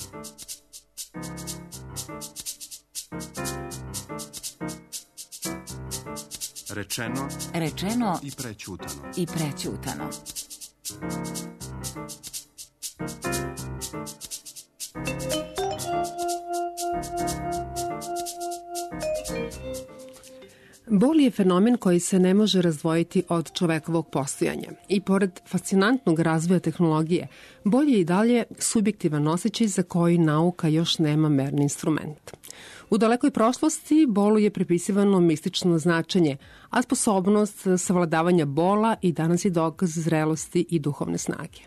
Rečeno i prećutano. Bol je fenomen koji se ne može razdvojiti od čovekovog postojanja i pored fascinantnog razvoja tehnologije, bol je i dalje subjektivan osjećaj za koji nauka još nema merni instrument. U dalekoj prošlosti bolu je pripisivano mistično značenje, a sposobnost savladavanja bola i danas je dokaz zrelosti i duhovne snage.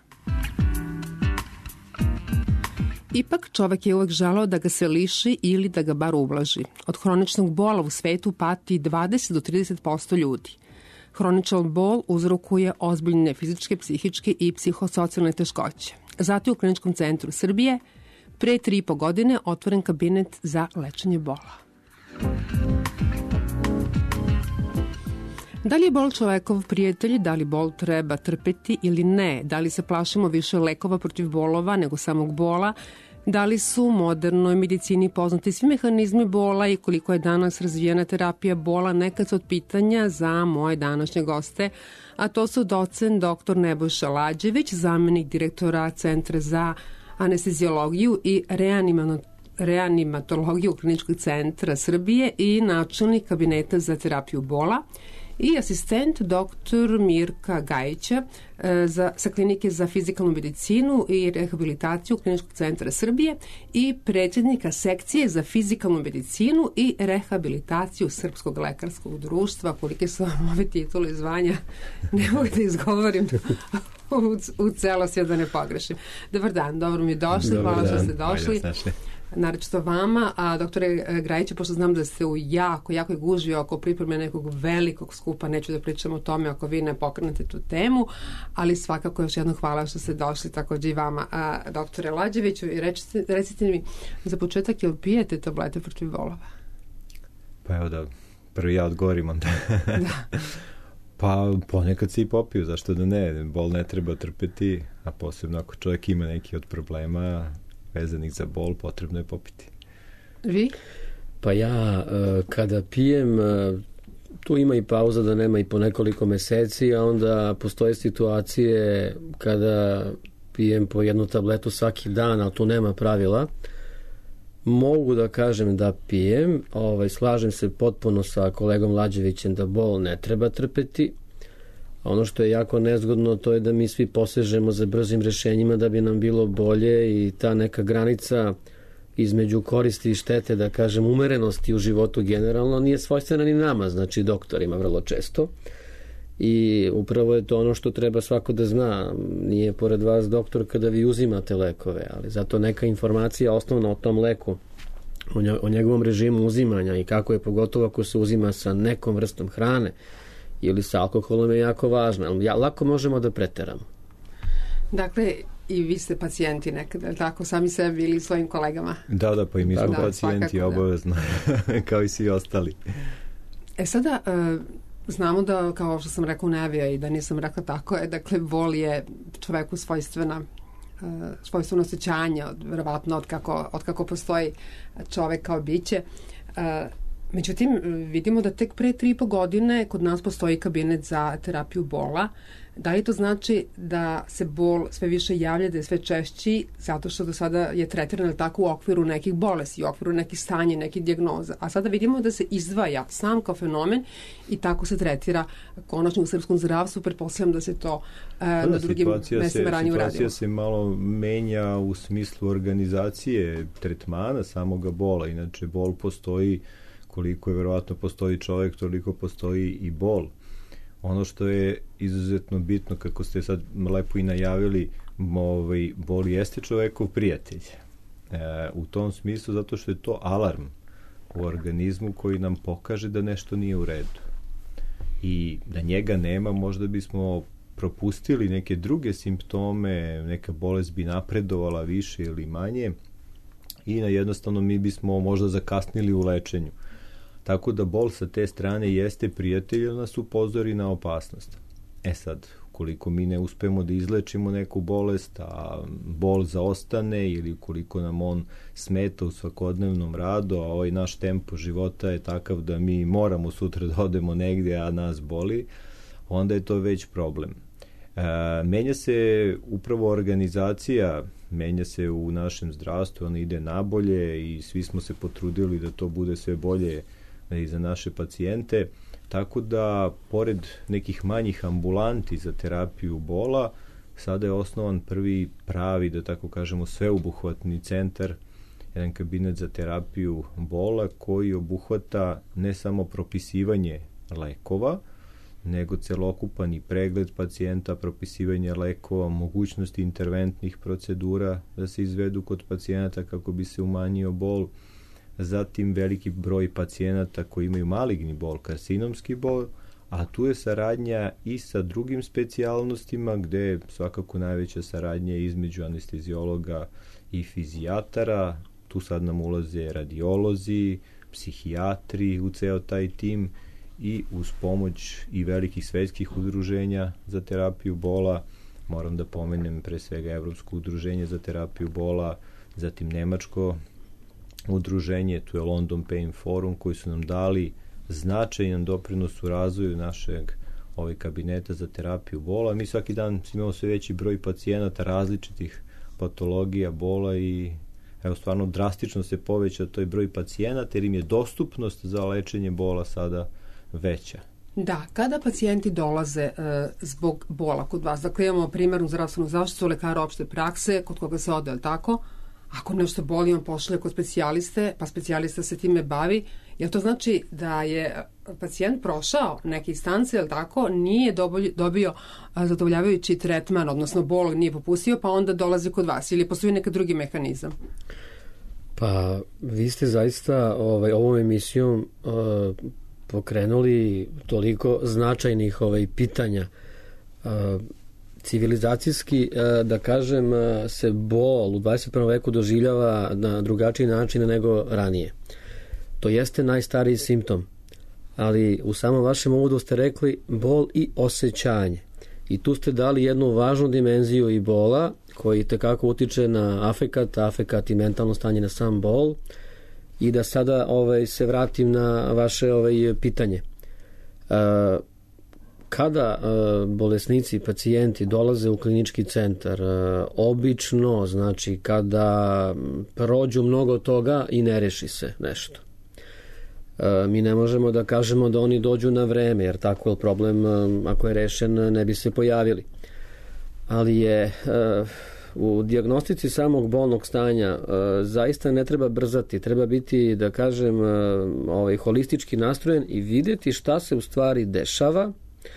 Ipak čovek je uvek želeo da ga se liši ili da ga bar ublaži. Od hroničnog bola u svetu pati 20 do 30% ljudi. Hroničan bol uzrokuje ozbiljne fizičke, psihičke i psihosocijalne teškoće. Zato je u Kliničkom centru Srbije pre 3,5 godine otvoren kabinet za lečenje bola. Da li je bol čovekov prijatelj, da li bol treba trpeti ili ne, da li se plašimo više lekova protiv bolova nego samog bola, da li su u modernoj medicini poznati svi mehanizmi bola i koliko je danas razvijena terapija bola, nekad su od pitanja za moje današnje goste, a to su docent dr. Nebojša Lađević, zamenik direktora Centra za anesteziologiju i reanimatologiju Kliničkog centra Srbije i načelnik kabineta za terapiju bola, i asistent dr. Mirka Gajića sa Klinike za fizikalnu medicinu i rehabilitaciju Kliničkog centra Srbije i predsjednika sekcije za fizikalnu medicinu i rehabilitaciju Srpskog lekarskog društva. Kolike su vam ove titule i zvanja, ne mogu da izgovorim u celosti da ne pogrešim. Dobar dan, dobro mi došli, hvala što ste došli. Naročito vama, a doktore Grajiću, pošto znam da ste u jako gužvi oko pripreme nekog velikog skupa, neću da pričam o tome ako vi ne pokrenete tu temu, ali svakako još jedno hvala što ste došli, takođe i vama, doktore Lađeviću, i recite mi za početak, jel pijete tablete protiv bolova? Pa evo da prvi ja odgovorim onda. Da. Pa ponekad se i popiju, zašto da ne, bol ne treba trpeti, a posebno ako čovjek ima neki od problema vezanih za bol, potrebno je popiti. Vi? Pa ja kada pijem, tu ima i pauza da nema i po nekoliko meseci, a onda postoje situacije kada pijem po jednu tabletu svaki dan, ali tu nema pravila. Mogu da kažem da pijem, slažem se potpuno sa kolegom Lađevićem da bol ne treba trpeti. Ono što je jako nezgodno, to je da mi svi posežemo za brzim rešenjima da bi nam bilo bolje i ta neka granica između koristi i štete, da kažem, umerenosti u životu generalno nije svojstvena ni nama, znači doktorima vrlo često. I upravo je to ono što treba svako da zna. Nije pored vas doktor kada vi uzimate lekove, ali zato neka informacija osnovna o tom leku, o njegovom režimu uzimanja i kako je, pogotovo ako se uzima sa nekom vrstom hrane ili sa alkoholom, je jako važno. Lako možemo da preteramo. Dakle, i vi ste pacijenti nekada, tako, sami sebi ili svojim kolegama? Da, pa i mi smo pacijenti, obavezno, kao i svi ostali. Sada, znamo da, kao što sam rekla, nevija i da nisam rekla tako, dakle, bol je čoveku svojstveno osjećanje, verovatno od kako postoji čovek kao biće. Međutim, vidimo da tek pre 3,5 godine kod nas postoji kabinet za terapiju bola. Da li to znači da se bol sve više javlja, da je sve češći, zato što do sada je tretiran tako u okviru nekih bolesti, u okviru nekih stanja, nekih dijagnoza. A sada vidimo da se izdvaja sam kao fenomen i tako se tretira konačno u srpskom zdravstvu. Pretpostavljam da se to na drugim mestima ranije uradilo. Situacija se malo menja u smislu organizacije tretmana samoga bola. Inače, bol postoji koliko je verovatno postoji čovjek, toliko postoji i bol. Ono što je izuzetno bitno, kako ste sad lepo i najavili, bol jeste čovekov prijatelj. U tom smislu, zato što je to alarm u organizmu koji nam pokaže da nešto nije u redu. I da njega nema, možda bismo propustili neke druge simptome, neka bolest bi napredovala više ili manje i jednostavno mi bismo možda zakasnili u lečenju. Tako da bol sa te strane jeste prijatelj, jer nas upozori na opasnost. Sad, ukoliko mi ne uspemo da izlečimo neku bolest, a bol zaostane ili ukoliko nam on smeta u svakodnevnom radu, a ovaj naš tempo života je takav da mi moramo sutra da odemo negde, a nas boli, onda je to već problem. Menja se upravo organizacija, menja se u našem zdravstvu, ona ide nabolje i svi smo se potrudili da to bude sve bolje i za naše pacijente, tako da pored nekih manjih ambulanti za terapiju bola, sada je osnovan prvi pravi, da tako kažemo, sveobuhvatni centar, jedan kabinet za terapiju bola koji obuhvata ne samo propisivanje lekova, nego celokupani pregled pacijenta, propisivanje lekova, mogućnosti interventnih procedura da se izvedu kod pacijenata kako bi se umanjio bol, zatim veliki broj pacijenata koji imaju maligni bol, karsinomski bol, a tu je saradnja i sa drugim specijalnostima gde je svakako najveća saradnja između anesteziologa i fizijatara, tu sad nam ulaze radiolozi, psihijatri u ceo taj tim i uz pomoć i velikih svetskih udruženja za terapiju bola, moram da pomenem pre svega Evropsko udruženje za terapiju bola, zatim Nemačko udruženje, tu je London Pain Forum, koji su nam dali značajan doprinos u razvoju našeg kabineta za terapiju bola. Mi svaki dan imamo sve veći broj pacijenata različitih patologija bola i stvarno drastično se poveća toj broj pacijenata jer im je dostupnost za lečenje bola sada veća. Da, kada pacijenti dolaze zbog bola kod vas, dakle imamo primarnu zdravstvenu zaštitu, lekara opšte prakse, kod koga se ode, tako? Ako nešto boli, on pošalje kod specijaliste, pa specijalista se time bavi, jel to znači da je pacijent prošao neke instance, jel tako, nije dobio zadovoljavajući tretman, odnosno bol nije popustio, pa onda dolazi kod vas, ili postoji neki drugi mehanizam? Pa, vi ste zaista ovom emisijom pokrenuli toliko značajnih pitanja. Civilizacijski, da kažem, se bol u 21. veku doživljava na drugačiji način nego ranije. To jeste najstariji simptom, ali u samom vašem uvodu ste rekli bol i osjećanje. I tu ste dali jednu važnu dimenziju i bola, koji tekako utiče na afekat i mentalno stanje na sam bol. I da sada se vratim na vaše pitanje. Kada bolesnici, pacijenti dolaze u klinički centar, obično, znači kada prođu mnogo toga i ne reši se nešto. Mi ne možemo da kažemo da oni dođu na vreme, jer tako je problem, ako je rešen, ne bi se pojavili. Ali je u dijagnostici samog bolnog stanja zaista ne treba brzati, treba biti, da kažem, holistički nastrojen i vidjeti šta se u stvari dešava,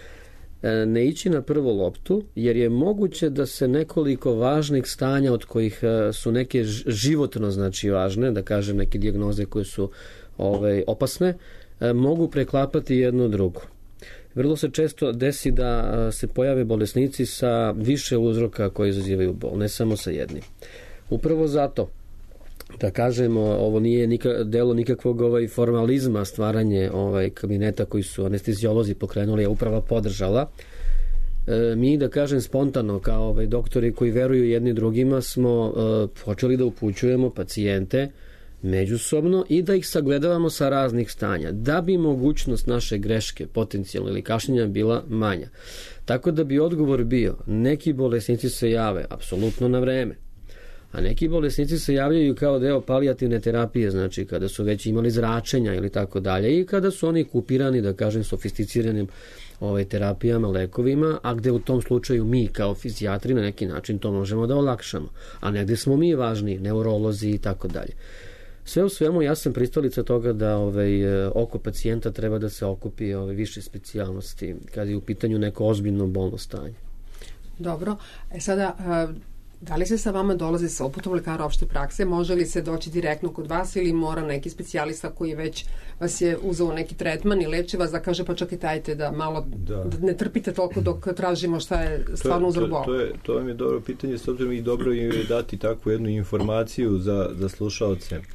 ne ići na prvu loptu, jer je moguće da se nekoliko važnih stanja, od kojih su neke životno znači važne, da kažem neke dijagnoze koje su opasne, mogu preklapati jedno drugo. Vrlo se često desi da se pojave bolesnici sa više uzroka koji izazivaju bol, ne samo sa jednim. Upravo zato, da kažemo, ovo nije delo nikakvog formalizma, stvaranje kabineta koji su anesteziolozi pokrenuli, a uprava podržala. Mi, da kažem, spontano, kao doktori koji veruju jedni drugima, smo počeli da upućujemo pacijente međusobno i da ih sagledavamo sa raznih stanja, da bi mogućnost naše greške, potencijalno ili kašnjenja bila manja. Tako da bi odgovor bio, neki bolesnici se jave apsolutno na vreme, a neki bolesnici se javljaju kao deo palijativne terapije, znači kada su već imali zračenja ili tako dalje i kada su oni kupirani, da kažem, sofisticiranim terapijama, lekovima, a gde u tom slučaju mi kao fizijatri na neki način to možemo da olakšamo, a negde smo mi važni, neurolozi i tako dalje. Sve u svemu, ja sam pristalica toga da oko pacijenta treba da se okupi više specijalnosti kada je u pitanju neko ozbiljno bolno stanje. Dobro, sada da li se sa vama dolazi sa uputom lekara opšte prakse, može li se doći direktno kod vas ili mora neki specijalista koji već vas je uzeo neki tretman i leči vas da kaže pa čekajte da malo da ne trpite toliko dok tražimo šta je stvarno uzrok bola? To vam je dobro pitanje, s obzirom i dobro je dati takvu jednu informaciju za slušaoce.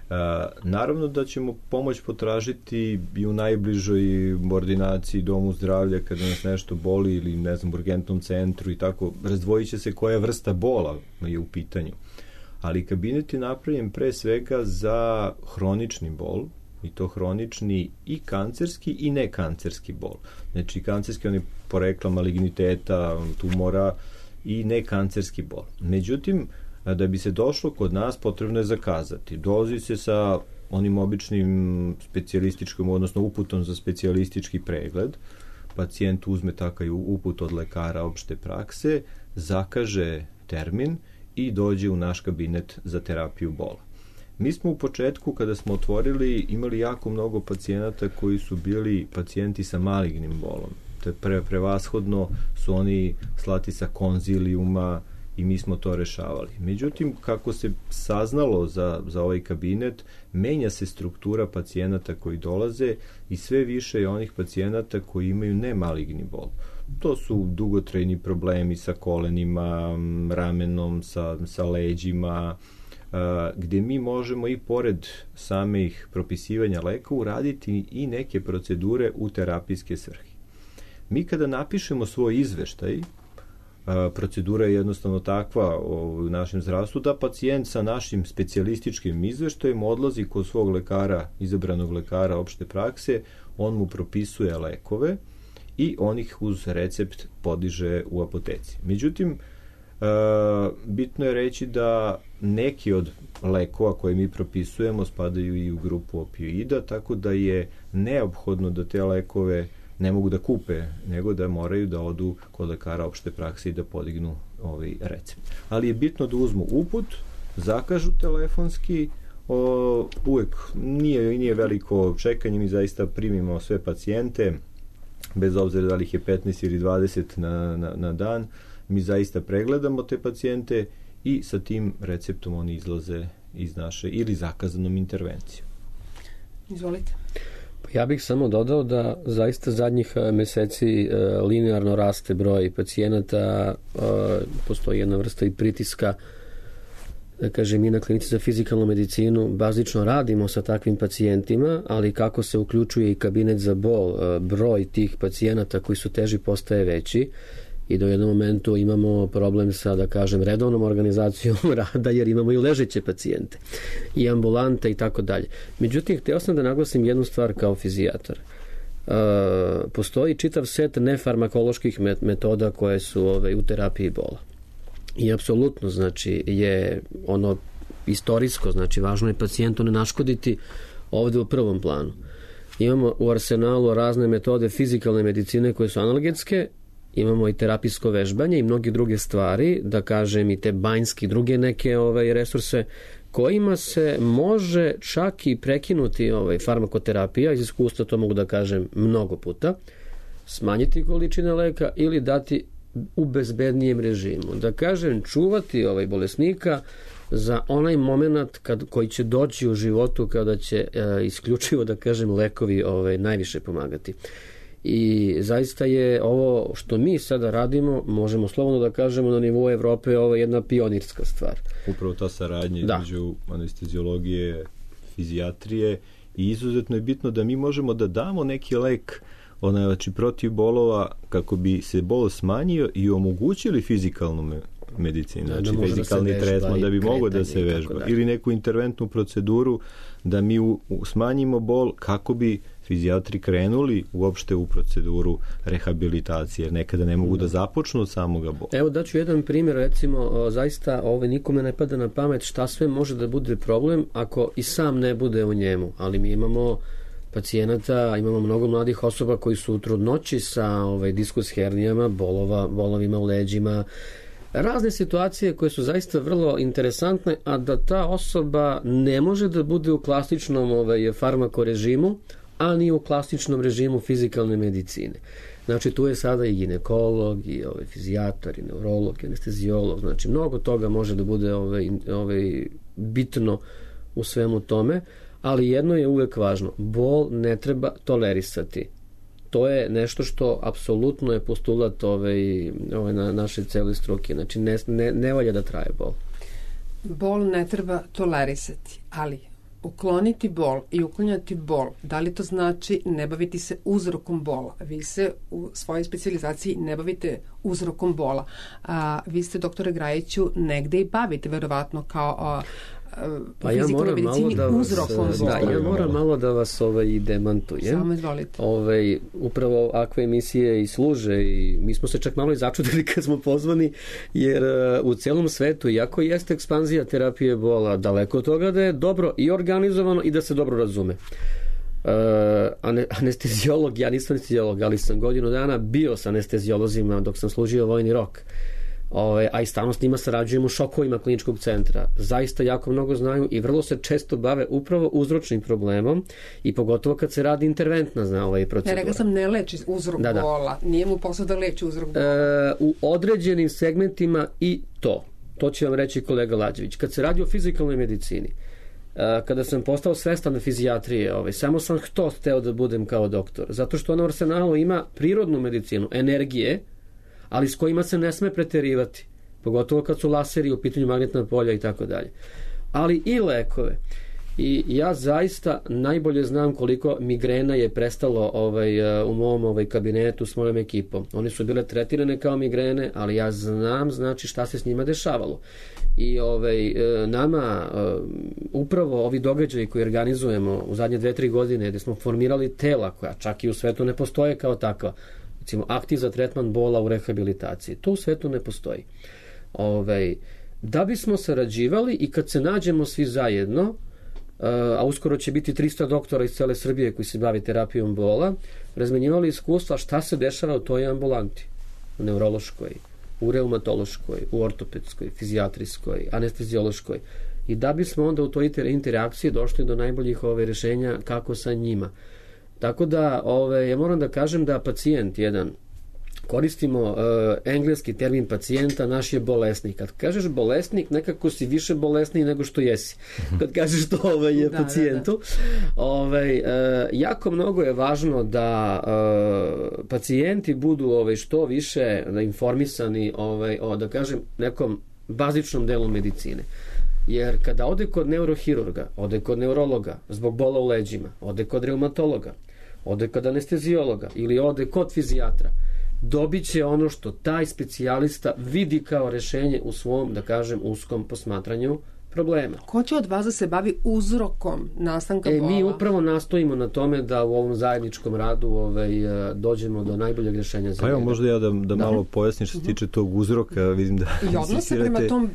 Naravno da ćemo pomoć potražiti i u najbližoj ordinaciji, domu zdravlja kada nas nešto boli ili ne znam, urgentnom centru i tako, razdvojit će se koja vrsta bola je u pitanju. Ali kabinet je napravljen pre svega za hronični bol, i to hronični i kancerski i nekancerski bol. Znači kancerski on je porekla maligniteta, tumora i nekancerski bol. Međutim, da bi se došlo kod nas potrebno je zakazati. Dolazi se sa onim običnim specijalističkim, odnosno uputom za specijalistički pregled. Pacijent uzme takav uput od lekara opšte prakse, zakaže termin i dođe u naš kabinet za terapiju bola. Mi smo u početku, kada smo otvorili, imali jako mnogo pacijenata koji su bili pacijenti sa malignim bolom. Prevashodno su oni slati sa konzilijuma i mi smo to rešavali. Međutim, kako se saznalo za ovaj kabinet, menja se struktura pacijenata koji dolaze i sve više je onih pacijenata koji imaju nemaligni bol. To su dugotrajni problemi sa kolenima, ramenom, sa leđima, gde mi možemo i pored samih propisivanja leka uraditi i neke procedure u terapijske svrhe. Mi kada napišemo svoj izveštaj, procedura je jednostavno takva u našem zdravstvu da pacijent sa našim specijalističkim izveštajem odlazi kod svog lekara, izabranog lekara opšte prakse, on mu propisuje lekove i on ih uz recept podiže u apoteci. Međutim, bitno je reći da neki od lekova koje mi propisujemo spadaju i u grupu opioida, tako da je neophodno da te lekove ne mogu da kupe, nego da moraju da odu kod lekara opšte prakse i da podignu ovaj recept. Ali je bitno da uzmu uput, zakažu telefonski, uvek nije veliko čekanje, mi zaista primimo sve pacijente, bez obzira da li ih je 15 ili 20 na dan, mi zaista pregledamo te pacijente i sa tim receptom oni izlaze iz naše ili zakazanom intervencijom. Izvolite. Ja bih samo dodao da zaista zadnjih meseci linearno raste broj pacijenata, postoji jedna vrsta i pritiska, da kažem, mi na klinici za fizikalnu medicinu bazično radimo sa takvim pacijentima, ali kako se uključuje i kabinet za bol, broj tih pacijenata koji su teži postaje veći i do jednom momentu imamo problem sa, da kažem, redovnom organizacijom rada, jer imamo i ležeće pacijente i ambulante i tako dalje. Međutim, hteo sam da naglasim jednu stvar kao fizijatar. Postoji čitav set nefarmakoloških metoda koje su u terapiji bola. I apsolutno, znači, je ono istorijsko, znači, važno je pacijentu ne naškoditi ovde u prvom planu. Imamo u arsenalu razne metode fizikalne medicine koje su analgetske, imamo i terapijsko vežbanje i mnoge druge stvari, da kažem i te banjski druge neke resurse kojima se može čak i prekinuti farmakoterapija, iz iskustva to mogu da kažem mnogo puta, smanjiti količine leka ili dati u bezbednijem režimu. Da kažem, čuvati bolesnika za onaj moment koji će doći u životu kada će isključivo, da kažem, lekovi najviše pomagati. I zaista je ovo što mi sada radimo, možemo slobodno da kažemo na nivou Evrope, ovo je jedna pionirska stvar. Upravo ta saradnja između anesteziologije, fizijatrije i izuzetno je bitno da mi možemo da damo neki lek znači protiv bolova kako bi se bol smanjio i omogućili fizikalnu medicinu, znači fizikalni tretman da bi mogao da se vežba ili neku interventnu proceduru da mi smanjimo bol kako bi fizijatri krenuli uopšte u proceduru rehabilitacije, jer nekada ne mogu da započnu od samoga bola. Evo daću jedan primjer, recimo, zaista nikome ne pada na pamet šta sve može da bude problem ako i sam ne bude u njemu, ali mi imamo pacijenata, imamo mnogo mladih osoba koji su u trudnoći sa diskus hernijama, bolovima u leđima, razne situacije koje su zaista vrlo interesantne, a da ta osoba ne može da bude u klasičnom farmakorežimu, a ni u klasičnom režimu fizikalne medicine. Znači, tu je sada i ginekolog, i fizijatar, i neurolog, i anesteziolog. Znači, mnogo toga može da bude bitno u svemu tome, ali jedno je uvek važno. Bol ne treba tolerisati. To je nešto što apsolutno je postulat na naše cele struke. Znači, ne valja da traje bol. Bol ne treba tolerisati, ali ukloniti bol i uklanjati bol, da li to znači ne baviti se uzrokom bola? Vi se u svojoj specijalizaciji ne bavite uzrokom bola. Vi ste, doktore Grajiću, negde i bavite, verovatno, kao pa ja moram malo da vas, ja moram malo da vas demantujem. Samo izvolite. Upravo akve emisije i služe i mi smo se čak malo i začudili kad smo pozvani, jer u celom svetu, iako jeste ekspanzija terapije bola, daleko od toga da je dobro i organizovano i da se dobro razume. Anesteziolog, ja nisam anesteziolog, ali sam godinu dana bio sa anesteziolozima dok sam služio vojni rok. A i stalno s njima sarađujemo u šokovima kliničkog centra. Zaista jako mnogo znaju i vrlo se često bave upravo uzročnim problemom i pogotovo kad se radi interventna procedura. Ja rekao sam ne leči uzrok bola. Nije mu posao da leči uzrok bola. U određenim segmentima i to će vam reći kolega Lađević. Kad se radi o fizikalnoj medicini, kada sam postao svestan fizijatrije, samo sam hteo da budem kao doktor, zato što ona u arsenalu ima prirodnu medicinu, energije, ali s kojima se ne sme preterivati, pogotovo kad su laseri u pitanju magnetna polja i tako dalje. Ali i lekove. I ja zaista najbolje znam koliko migrena je prestalo u mom kabinetu s mojom ekipom. One su bile tretirane kao migrene, ali ja znam šta se s njima dešavalo. I nama upravo ovi događaji koji organizujemo u zadnje 2-3 godine, gde smo formirali tela koja čak i u svetu ne postoje kao takva, recimo aktiv za tretman bola u rehabilitaciji. To u svetu ne postoji. Da bismo sarađivali i kad se nađemo svi zajedno, a uskoro će biti 300 doktora iz cele Srbije koji se bavi terapijom bola, razmenjivali iskustva šta se dešava u toj ambulanti, u neurološkoj, u reumatološkoj, u ortopedskoj, fizijatrijskoj, anesteziološkoj. I da bismo onda u toj interakciji došli do najboljih rješenja kako sa njima. Tako da, ja moram da kažem da pacijent jedan, koristimo engleski termin pacijenta, naš je bolesnik. Kad kažeš bolesnik, nekako si više bolesniji nego što jesi. Kad kažeš to je pacijentu. Jako mnogo je važno da pacijenti budu što više informisani o, da kažem, nekom bazičnom delu medicine. Jer kada ode kod neurohirurga, ode kod neurologa zbog bola u leđima, ode kod reumatologa, ode kod anesteziologa ili ode kod fizijatra, dobit će ono što taj specijalista vidi kao rešenje u svom, da kažem, uskom posmatranju problema. Ko će od vas da se bavi uzrokom nastanka bola? Mi upravo nastojimo na tome da u ovom zajedničkom radu dođemo do najboljeg rješenja za njega. Pa evo, možda ja da malo pojasnim što se tiče tog uzroka, vidim da i odnose prema tom,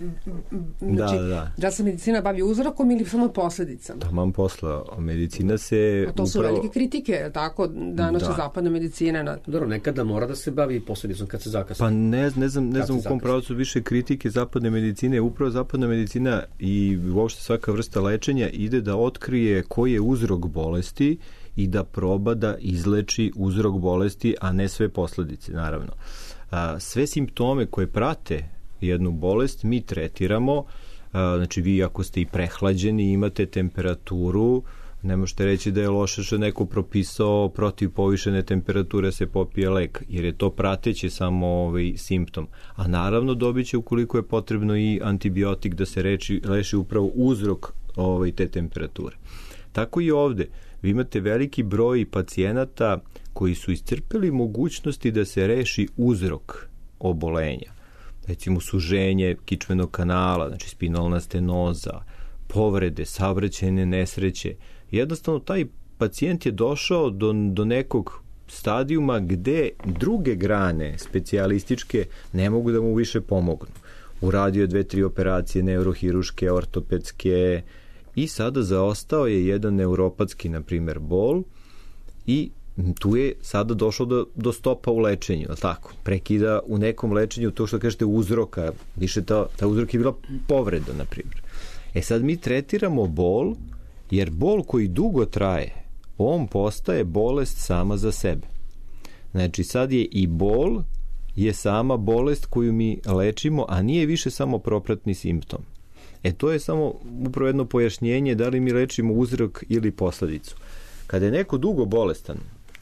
da se medicina bavi uzrokom ili samo posledicama? Taman posla, medicina se... A to su velike kritike, tako, današnja zapadna medicina. Dobro, nekada mora da se bavi posledicom kad se zakasne. Pa ne znam u kom pravcu više kritike zapadne medicine. Upravo zapadna medicina i uopšte svaka vrsta lečenja ide da otkrije koji je uzrok bolesti i da proba da izleči uzrok bolesti, a ne sve posledice, naravno. Sve simptome koje prate jednu bolest mi tretiramo, znači vi ako ste i prehlađeni, imate temperaturu, ne možete reći da je loše što neko propisao protiv povišene temperature se popije lek, jer je to prateće samo simptom. A naravno dobit će ukoliko je potrebno i antibiotik da se leči upravo uzrok te temperature. Tako i ovde. Vi imate veliki broj pacijenata koji su iscrpeli mogućnosti da se reši uzrok obolenja. Recimo suženje kičmenog kanala, znači spinalna stenoza, povrede, saobraćajne nesreće. Jednostavno, taj pacijent je došao do nekog stadijuma gde druge grane specijalističke ne mogu da mu više pomognu. Uradio je 2-3 operacije neurohiruške, ortopedske i sada zaostao je jedan neuropatski, na primjer, bol i tu je sada došlo do stopa u lečenju, tako? Prekida u nekom lečenju to što kažete uzroka, više ta uzrok je bila povreda, na primjer. Sad mi tretiramo bol, jer bol koji dugo traje, on postaje bolest sama za sebe. Znači sad je i bol je sama bolest koju mi lečimo, a nije više samo propratni simptom. To je samo upravo jedno pojašnjenje da li mi lečimo uzrok ili posledicu. Kada je neko dugo bolestan,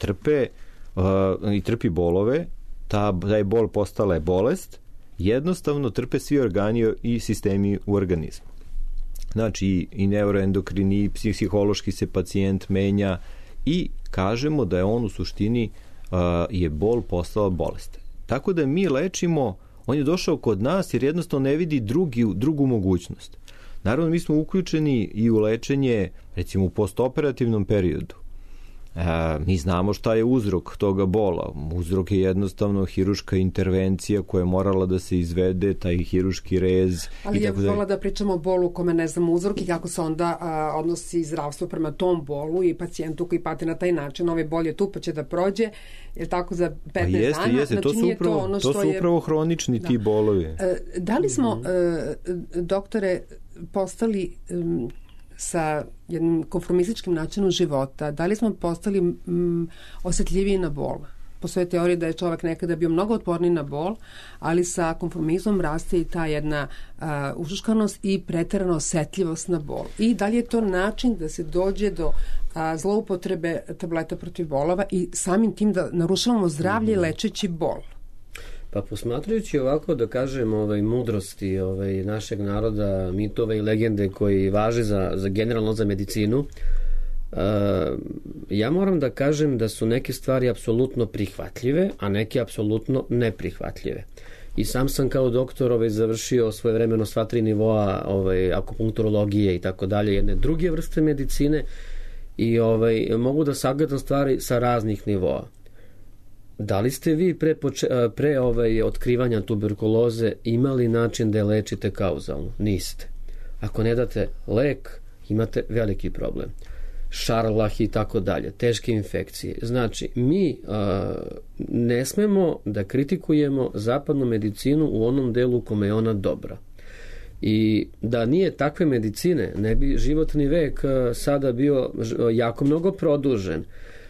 trpi bolove, taj bol postala je bolest, jednostavno trpe svi organi i sistemi u organizmu. Znači i neuroendokrini, i psihološki se pacijent menja i kažemo da je on u suštini je bol postala bolest. Tako da mi lečimo, on je došao kod nas jer jednostavno ne vidi drugu mogućnost. Naravno, mi smo uključeni i u lečenje, recimo u postoperativnom periodu. Mi znamo šta je uzrok toga bola. Uzrok je jednostavno hiruška intervencija koja je morala da se izvede, taj hiruški rez. Ali ja bih volila da pričamo o bolu u kome ne znamo uzrok i kako se onda odnosi zdravstvo prema tom bolu i pacijentu koji pati na taj način. Ovaj bol je tu pa će da prođe, je tako za 15 dana. Jeste, znači, to su upravo hronični ti bolovi. Da li smo, doktore, postali sa jednim konformističkim načinom života, da li smo postali osjetljiviji na bol? Postoje teorije da je čovjek nekada bio mnogo otporniji na bol, ali sa konformizmom raste i ta jedna ušuškanost i preterana osjetljivost na bol. I da li je to način da se dođe do zloupotrebe tableta protiv bolova i samim tim da narušavamo zdravlje lečeći bol? Pa posmatrajući ovako, da kažem, mudrosti našeg naroda, mitove i legende koji važe za generalno za medicinu, ja moram da kažem da su neke stvari apsolutno prihvatljive, a neke apsolutno neprihvatljive. I sam kao doktor završio svojevremeno sva 3 nivoa akupunkturologije i tako dalje, jedne druge vrste medicine i mogu da sagledam stvari sa raznih nivoa. Da li ste vi pre otkrivanja tuberkuloze imali način da je lečite kauzalno? Niste. Ako ne date lek, imate veliki problem. Šarlah i tako dalje, teške infekcije. Znači, mi ne smemo da kritikujemo zapadnu medicinu u onom delu kome je ona dobra. I da nije takve medicine, ne bi životni vek sada bio jako mnogo produžen.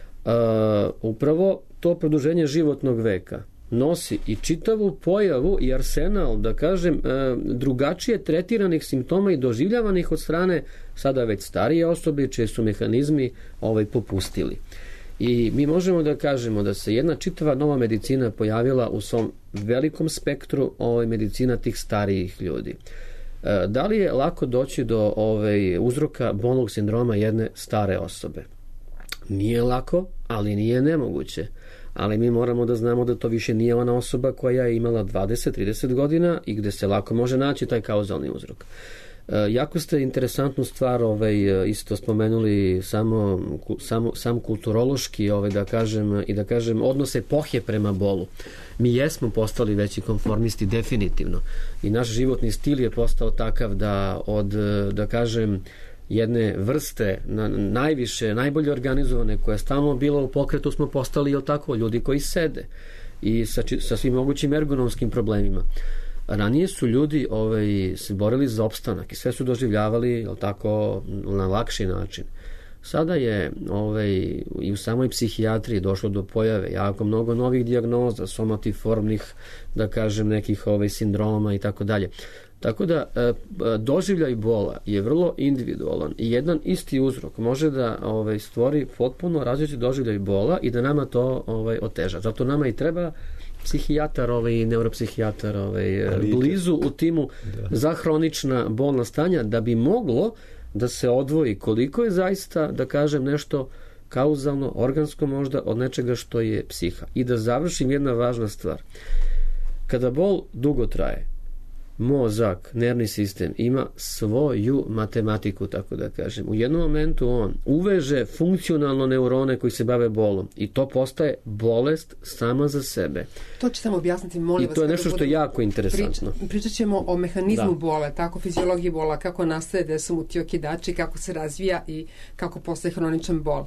Upravo to produženje životnog veka nosi i čitavu pojavu i arsenal, da kažem, drugačije tretiranih simptoma i doživljavanih od strane sada već starije osobe čije su mehanizmi popustili. I mi možemo da kažemo da se jedna čitava nova medicina pojavila u svom velikom spektru medicina tih starijih ljudi. Da li je lako doći do uzroka bolnog sindroma jedne stare osobe? Nije lako, ali nije nemoguće. Ali mi moramo da znamo da to više nije ona osoba koja je imala 20-30 godina i gde se lako može naći taj kauzalni uzrok. Jako ste interesantnu stvar isto spomenuli sam kulturološki da kažem odnos epohe prema bolu. Mi jesmo postali veći konformisti definitivno i naš životni stil je postao takav da od, da kažem, jedne vrste najbolje organizovane koja je stalno bila u pokretu smo postali, jel tako, ljudi koji sede i sa svim mogućim ergonomskim problemima. Ranije su ljudi se borili za opstanak i sve su doživljavali, jel tako, na lakši način. Sada je i u samoj psihijatriji došlo do pojave jako mnogo novih dijagnoza, somatiformnih, da kažem, nekih sindroma i tako dalje. Tako da doživljaj bola je vrlo individualan i jedan isti uzrok može da stvori potpuno različit doživljaj bola i da nama to oteža. Zato nama i treba psihijatar i neuropsihijatar blizu u timu za hronična bolna stanja da bi moglo da se odvoji koliko je zaista, da kažem, nešto kauzalno, organsko možda od nečega što je psiha. I da završim jedna važna stvar. Kada bol dugo traje, mozak, nervni sistem ima svoju matematiku, tako da kažem. U jednom momentu on uveže funkcionalno neurone koji se bave bolom i to postaje bolest sama za sebe. To ćete nam objasniti, molim vas. I to je nešto što je jako interesantno. Pričat ćemo o mehanizmu bola, tako fiziologiji bola, kako nastaje, gde su mu ti okidači, kako se razvija i kako postaje hroničan bol.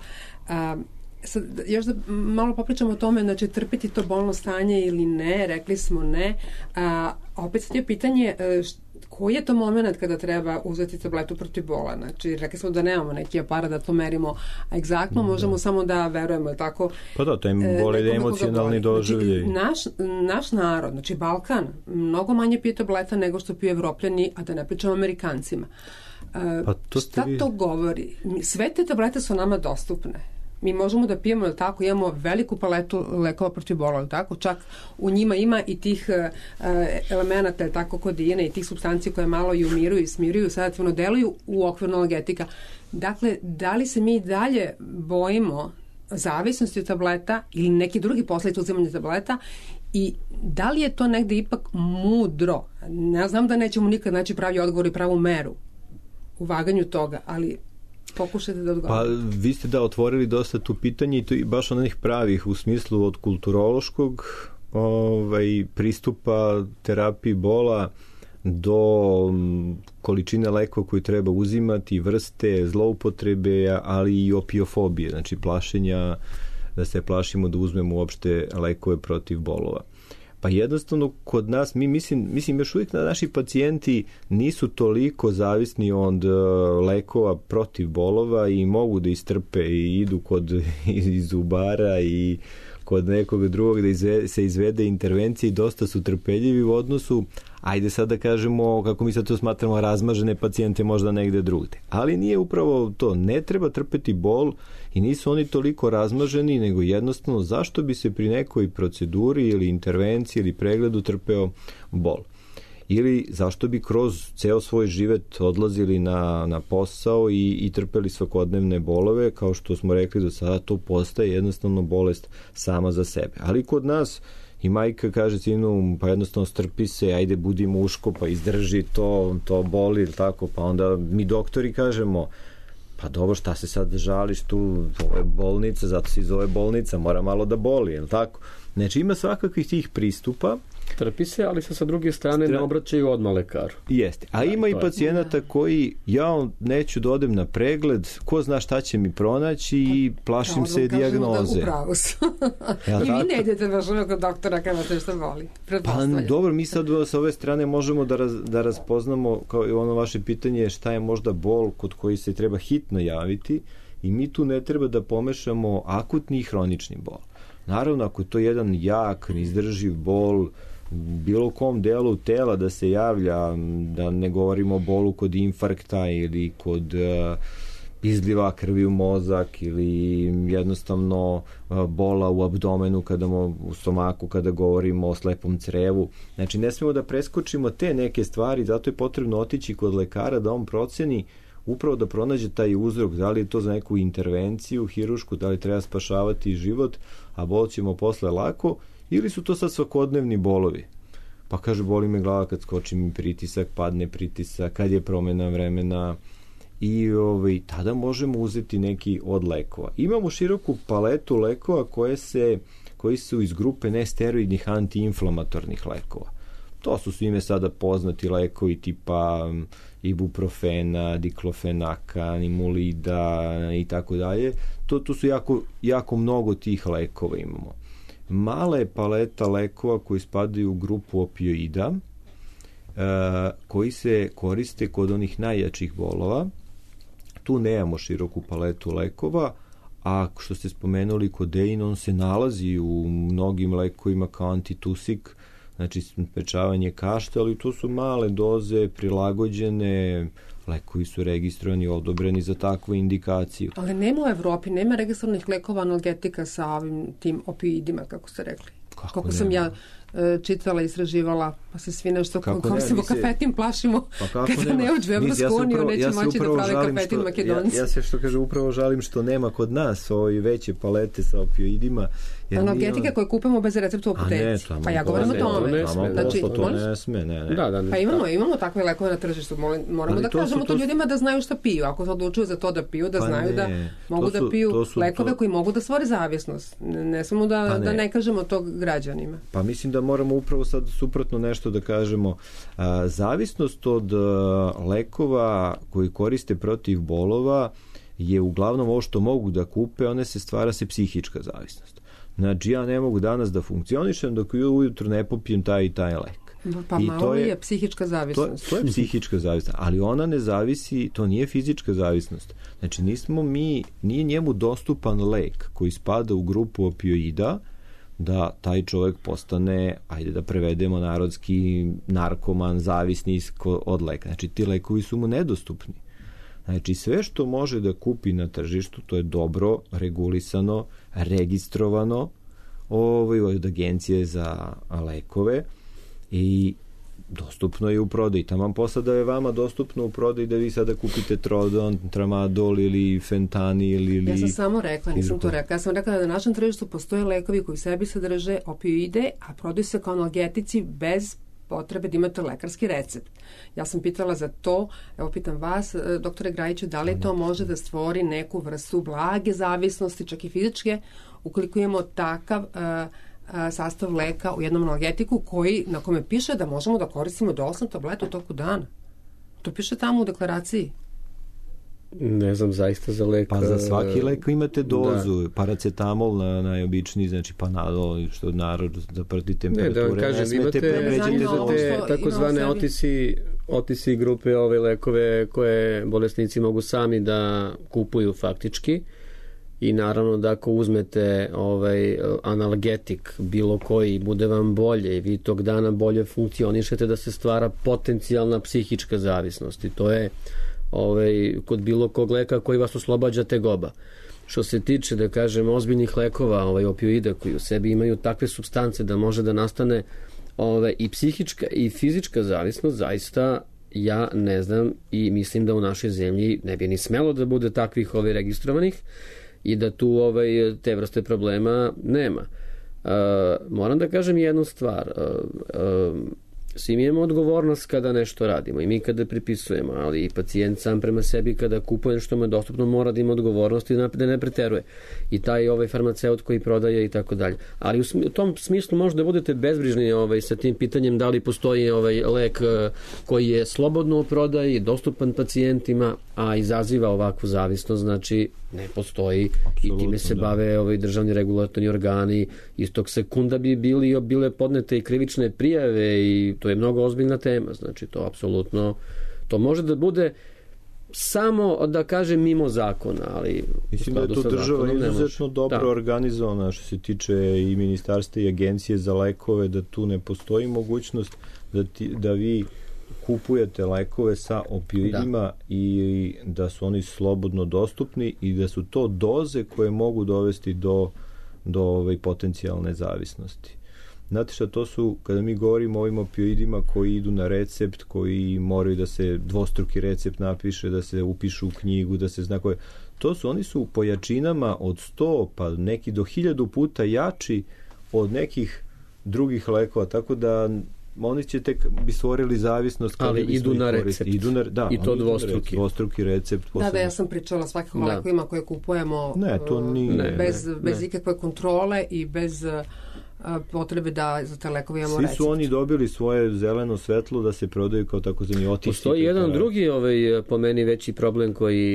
Sad, još da malo popričamo o tome, znači trpiti to bolno stanje ili ne, rekli smo ne, opet sad je pitanje koji je to moment kada treba uzeti tabletu protiv bola, znači rekli smo da nemamo neki aparat da to merimo egzaktno, možemo samo da verujemo, tako? Pa da, to je bolje emocionalni doživljaj. Znači, naš narod, znači Balkan, mnogo manje pije tableta nego što pije Evropljani, a da ne pričamo Amerikancima. Šta to govori? Sve te tablete su nama dostupne. mi možemo da pijemo, tako, imamo veliku paletu lekova protiv bolova, tako, čak u njima ima i tih elemenata, tako, kodijena i tih supstanci koje malo i umiruju i smiruju, sedativno deluju u okviru analgetika. Dakle, da li se mi dalje bojimo zavisnosti od tableta ili neki drugi posledice uzimanja tableta i da li je to negde ipak mudro? Ne znam da nećemo nikad naći pravi odgovor i pravu meru u vaganju toga, ali pokušajte da odgovorite. Pa vi ste otvorili dosta tu pitanje i to baš onih pravih u smislu od kulturološkog pristupa terapiji bola do količine lekova koju treba uzimati, vrste, zloupotrebe, ali i opiofobije, znači plašenja, da se plašimo da uzmemo uopšte lekove protiv bolova. Pa jednostavno kod nas, mislim još uvijek naši pacijenti nisu toliko zavisni od lekova protiv bolova i mogu da istrpe i idu kod zubara i kod nekog drugog da se izvede intervencije i dosta su trpeljivi u odnosu, ajde sad da kažemo, kako mi sad to smatramo, razmažene pacijente možda negde drugde. Ali nije upravo to, ne treba trpeti bol i nisu oni toliko razmaženi, nego jednostavno zašto bi se pri nekoj proceduri ili intervenciji ili pregledu trpeo bol. Ili zašto bi kroz ceo svoj život odlazili na posao i trpeli svakodnevne bolove, kao što smo rekli do sada, to postaje jednostavno bolest sama za sebe. Ali kod nas i majka kaže sinu, pa jednostavno strpi se, ajde budi muško, pa izdrži to boli ili tako, pa onda mi doktori kažemo, pa dobro, šta se sad žališ tu, ovo je bolnica, zato se zove bolnica, mora malo da boli, je li tako? Znači ima svakakvih tih pristupa. Trpi se, ali se sa druge strane ne obraćaju odmah lekaru. Jeste. A ima i pacijenata koji, ja neću da odem na pregled, ko zna šta će mi pronaći i plašim se dijagnoze. Upravo su. I vi ne idete baš kod doktora kada te što boli. Pa dobro, mi sad sa ove strane možemo da razpoznamo, kao i ono vaše pitanje, šta je možda bol kod koji se treba hitno javiti i mi tu ne treba da pomešamo akutni i hronični bol. Naravno, ako je to jedan jak, neizdrživ bol, bilo kom delu tela da se javlja, da ne govorimo o bolu kod infarkta ili kod izliva krvi u mozak ili jednostavno bola u abdomenu, u stomaku kada govorimo o slepom crevu. Znači, ne smemo da preskočimo te neke stvari, zato je potrebno otići kod lekara da on proceni upravo da pronađe taj uzrok, da li je to za neku intervenciju hirušku, da li treba spašavati život, a bol ćemo posle lako, ili su to sad svakodnevni bolovi. Pa kaže, boli me glava kad skoči mi pritisak, padne pritisak, kad je promena vremena i tada možemo uzeti neki od lekova. Imamo široku paletu lekova koji su iz grupe nesteroidnih antiinflamatornih lekova. To su svime sada poznati lekovi tipa ibuprofena, diklofenaka, nimulida i tako dalje. To su jako mnogo tih lekova imamo. Mala je paleta lekova koji spadaju u grupu opioida, koji se koriste kod onih najjačih bolova. Tu nemamo široku paletu lekova, a što ste spomenuli kodein, on se nalazi u mnogim lekovima kao antitusik, znači sprečavanje kašta, ali to su male doze, prilagođene, lekovi su registrovani, odobreni za takvu indikaciju. Ali nema u Evropi, nema registrovanih lekova analgetika sa ovim tim opioidima, kako ste rekli. Kako sam ja čitala, istraživala, pa se svi nešto kako se kafetim plašimo, kada ne uđu u Evropsku uniju, neće moći da prave kafetin Makedonci. Ja se upravo žalim što nema kod nas veće palete sa opioidima. Analgetika koje kupimo bez recepta u apoteci. Pa ja govorim o tome. Znači, to ne sme, ne. Pa imamo takve lekove na tržištu. Moramo da kažemo to ljudima da znaju šta piju. Ako se odlučuju za to da piju, da znaju da mogu da piju lekove koji mogu da stvore zavisnost. Ne samo da ne kažemo to građanima. Pa mislim da moramo upravo sad suprotno nešto da kažemo. Zavisnost od lekova koji koriste protiv bolova je uglavnom ovo što mogu da kupe, stvara se psihička zavisnost. Znači, ja ne mogu danas da funkcionišem dok ujutru ne popijem taj i taj lek. Pa malo je psihička zavisnost. To je psihička zavisnost, ali ona ne zavisi, to nije fizička zavisnost. Znači, nije njemu dostupan lek koji spada u grupu opioida da taj čovjek postane, ajde da prevedemo narodski, narkoman, zavisni od leka. Znači, ti lekovi su mu nedostupni. Znači, sve što može da kupi na tržištu, to je dobro regulisano, registrovano od Agencije za lekove i dostupno je u prodaji. Taman posle da je vama dostupno u prodaji da vi sada kupite Trodon, Tramadol ili Fentanil ili... Ja sam samo rekla, nisam to rekla. Ja sam rekla da na našem tržištu postoje lekovi koji sebi sadrže opioide, a prodaju se kao analgetici bez potrebe da imate lekarski recept. Ja sam pitala za to, evo pitam vas, doktore Grajiću, da li to može da stvori neku vrstu blage zavisnosti, čak i fizičke, ukoliko imamo takav sastav leka u jednom analgetiku na kome piše da možemo da koristimo do 8 tableta u toku dana. To piše tamo u deklaraciji. Ne znam zaista za lek. Pa za svaki lek imate dozu. Da. Paracetamol najobičniji, znači Panadol, što narod za proti temperature. Ne, da vam kažem, imate takozvane OTC grupe, ove lekove koje bolesnici mogu sami da kupuju faktički. I naravno da ako uzmete analgetik bilo koji, bude vam bolje i vi tog dana bolje funkcionišete, da se stvara potencijalna psihička zavisnost. I to je kod bilo kog leka koji vas oslobađa tegoba. Što se tiče, da kažem, ozbiljnih lekova, opioida koji u sebi imaju takve supstance da može da nastane i psihička i fizička zavisnost, zaista ja ne znam i mislim da u našoj zemlji ne bi ni smelo da bude takvih registrovanih i da tu te vrste problema nema. Moram da kažem jednu stvar. Svi mi imamo odgovornost kada nešto radimo i mi kada pripisujemo, ali i pacijent sam prema sebi kada kupuje nešto mu je dostupno mora da ima odgovornost i da ne preteruje. I taj farmaceut koji prodaje i tako dalje. Ali u tom smislu možda budete bezbrižni sa tim pitanjem da li postoji lek koji je slobodno u prodaji, dostupan pacijentima, a izaziva ovakvu zavisnost, znači ne postoji. Absolutno, i time se bave državni regulatorni organi. Iz tog sekunda bi bile podnete i krivične prijave i to je mnogo ozbiljna tema, znači to apsolutno, to može da bude samo, da kažem, mimo zakona, ali mislim da je to država izuzetno dobro organizovana što se tiče i ministarstva i agencije za lekove, da tu ne postoji mogućnost da vi kupujete lekove sa opioidima i da su oni slobodno dostupni i da su to doze koje mogu dovesti do potencijalne zavisnosti. Znate šta, to su, kada mi govorimo o ovim opioidima koji idu na recept, koji moraju da se dvostruki recept napiše, da se upišu u knjigu, da se zna koje, oni su po jačinama od 100 pa neki do 1000 puta jači od nekih drugih lekova, tako da oni će tek bi stvorili zavisnost. Ali idu na recept. I to dvostruki recept. Da, ja sam pričala svakako o lekovima koje kupujemo bez ikakve kontrole i bez potrebe da za te lekove imamo recept. Svi su oni dobili svoje zeleno svetlo da se prodaju kao takozvani otici. Postoji jedan drugi po meni veći problem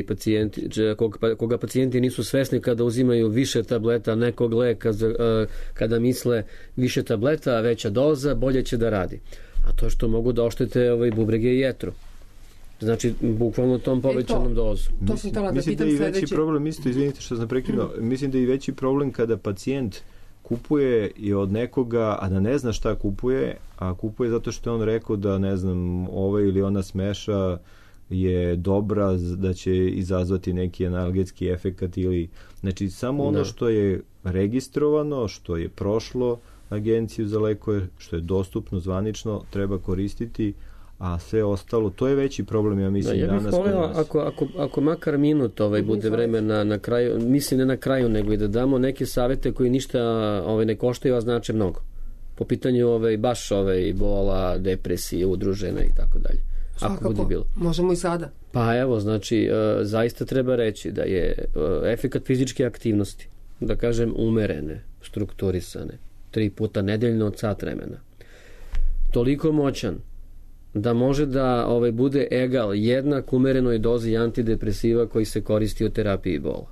koga pacijenti nisu svesni kada uzimaju više tableta nekog leka, kada misle više tableta, veća doza, bolje će da radi. A to je što mogu da oštete bubrege i jetru. Znači, bukvalno tom povećanom dozu. Mislim da je i veći problem, izvinite što sam prekinuo, mislim da je i veći problem kada pacijent kupuje i od nekoga, a da ne zna šta kupuje, a kupuje zato što je on rekao da, ne znam, ova ili ona smeša je dobra, da će izazvati neki analgetski efekat ili, znači, samo ono što je registrovano, što je prošlo agenciju za lekove, što je dostupno zvanično, treba koristiti, a sve ostalo, to je veći problem, ja mislim, danas. Ja bih volio, ako makar minut bude vremena na kraju, mislim ne na kraju, nego i da damo neke savete koji ništa ne koštaju, a znače mnogo. Po pitanju baš bola, depresije, udružena i tako dalje. Ako bude bilo. Možemo i sada. Pa evo, znači, zaista treba reći da je efekat fizičke aktivnosti, da kažem, umerene, strukturisane, 3 puta nedeljno od sat vremena, toliko moćan da može da bude egal jednak umerenoj dozi antidepresiva koji se koristi u terapiji bola.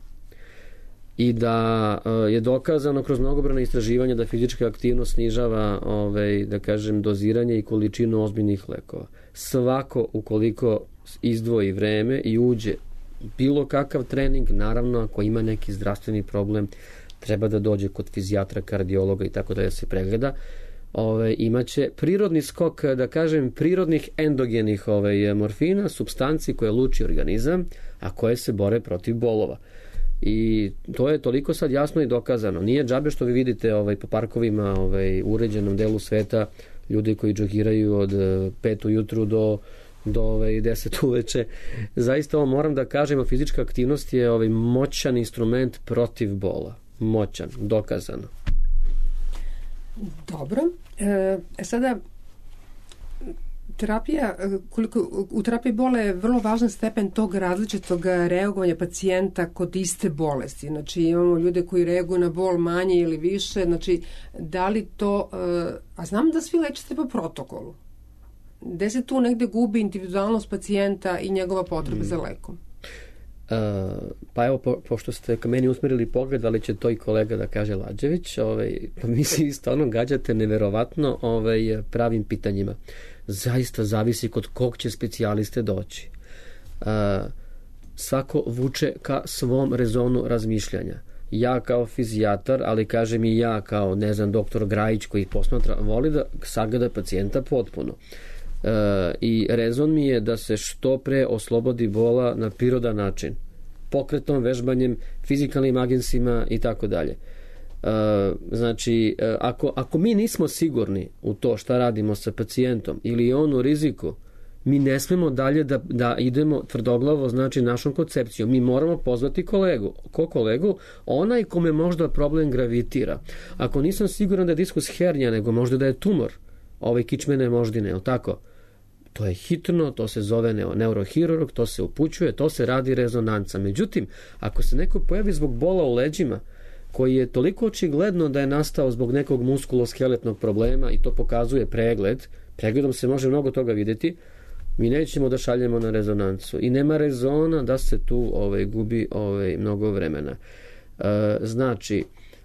I da je dokazano kroz mnogobrojna istraživanja da fizička aktivnost snižava da kažem doziranje i količinu ozbiljnih lekova. Svako ukoliko izdvoji vreme i uđe bilo kakav trening, naravno ako ima neki zdravstveni problem treba da dođe kod fizijatra, kardiologa i tako da se pregleda. imaće prirodni skok, da kažem, prirodnih endogenih morfina, supstanci koje luči organizam, a koje se bore protiv bolova. I to je toliko sad jasno i dokazano. Nije džabe što vi vidite po parkovima u uređenom delu sveta ljudi koji džogiraju od 5 ujutru do 10 uveče. Zaista ovo moram da kažem, fizička aktivnost je moćan instrument protiv bola. Moćan, dokazano. Dobro. Sada u terapiji bola je vrlo važan stepen tog različitog reagovanja pacijenta kod iste bolesti. Znači imamo ljude koji reaguju na bol manje ili više. Znači da li to... A znam da svi lečite po protokolu. Gde se tu negde gubi individualnost pacijenta i njegova potreba za lekom? Pa evo, pošto ste ka meni usmerili pogled, ali će to i kolega da kaže Lađević, pa mi se stvarno gađate neverovatno pravim pitanjima. Zaista zavisi kod kog će specijaliste doći. Svako vuče ka svom rezonu razmišljanja. Ja kao fizijatar, ali kažem i ja kao, ne znam, doktor Grajić koji posmatra, voli da sagleda pacijenta potpuno. I rezon mi je da se što pre oslobodi bola na prirodan način, pokretom, vežbanjem, fizikalnim agensima i tako dalje. Znači, ako mi nismo sigurni u to šta radimo sa pacijentom ili je on u riziku, mi ne smemo dalje da idemo tvrdoglavo, znači našom koncepcijom. Mi moramo pozvati kolegu. Ko kolegu? Onaj kome možda problem gravitira. Ako nisam siguran da je diskus hernija, nego možda da je tumor kičmene moždine, je li tako? To je hitno, to se zove neurohirurg, to se upućuje, to se radi rezonanca. Međutim, ako se neko pojavi zbog bola u leđima, koji je toliko očigledno da je nastao zbog nekog muskuloskeletnog problema i to pokazuje pregledom se može mnogo toga vidjeti, mi nećemo da šaljemo na rezonancu i nema rezona da se tu gubi mnogo vremena. Znači,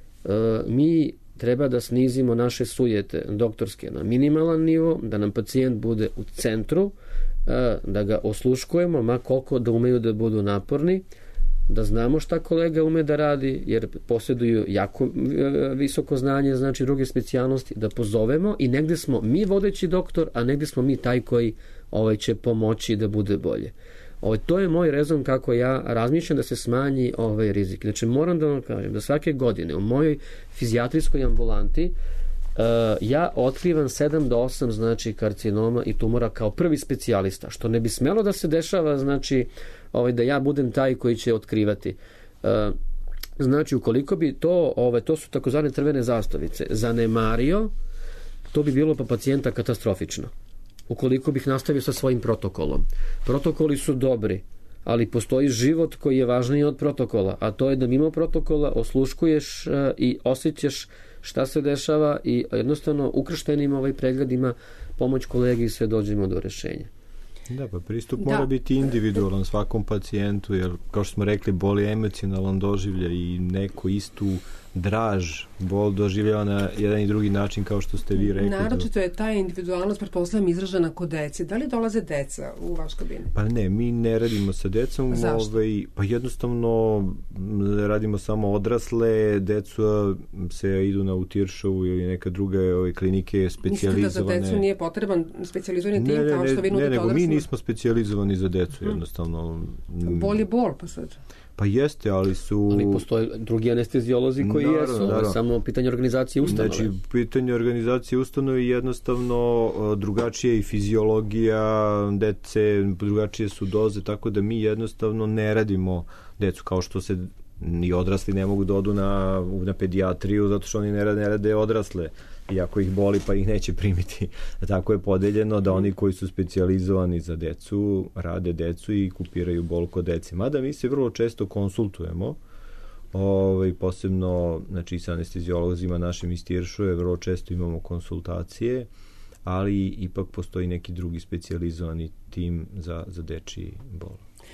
mi treba da snizimo naše sujete doktorske na minimalan nivo, da nam pacijent bude u centru, da ga osluškujemo, ma koliko da umeju da budu naporni, da znamo šta kolega ume da radi, jer posjeduju jako visoko znanje, znači druge specijalnosti, da pozovemo i negde smo mi vodeći doktor, a negde smo mi taj koji će pomoći da bude bolje. To je moj rezon kako ja razmišljam da se smanji rizik. Znači moram da vam kažem da svake godine u mojoj fizijatrijskoj ambulanti ja otkrivam 7 do 8 znači karcinoma i tumora kao prvi specijalista, što ne bi smelo da se dešava, znači da ja budem taj koji će otkrivati. Znači ukoliko bi to su takozvane crvene zastavice, zanemario, to bi bilo pa pacijenta katastrofično. Ukoliko bih nastavio sa svojim protokolom. Protokoli su dobri, ali postoji život koji je važniji od protokola, a to je da mimo protokola osluškuješ i osjećaš šta se dešava i jednostavno ukrštenim pregledima pomoć kolegi i sve dođemo do rešenja. Da, pa pristup mora biti individualan svakom pacijentu, jer kao što smo rekli, bol je emocionalan doživljaj i neko istu draž bol doživljava na jedan i drugi način kao što ste vi rekli. Naročito je ta individualnost, pretpostavljam, izražena kod dece. Da li dolaze deca u vaš kabinet? Pa ne, mi ne radimo sa decom. Zašto? Pa jednostavno radimo samo odrasle, deca se idu na Utiršovu ili neka druge klinike specijalizovane. Mislite da za decu nije potreban specijalizovani tim kao što vi nudite odraslima? Mi nismo specijalizovani za decu, jednostavno. Bol je bol, pa sad. Pa jeste, ali su... Ali postoje drugi anestezijolozi koji jesu, samo pitanje organizacije ustanove. Znači, pitanje organizacije ustanove je jednostavno drugačije i fiziologija dece, drugačije su doze, tako da mi jednostavno ne radimo decu kao što se ni odrasli ne mogu da odu na pedijatriju zato što oni ne rade odrasle. Iako ih boli pa ih neće primiti. Tako je podeljeno da oni koji su specijalizovani za decu rade decu i kupiraju bol kod dece. Mada mi se vrlo često konsultujemo, posebno znači, sa anestezijolozima našim iz Tiršove, vrlo često imamo konsultacije, ali ipak postoji neki drugi specijalizovani tim za dečiji bol.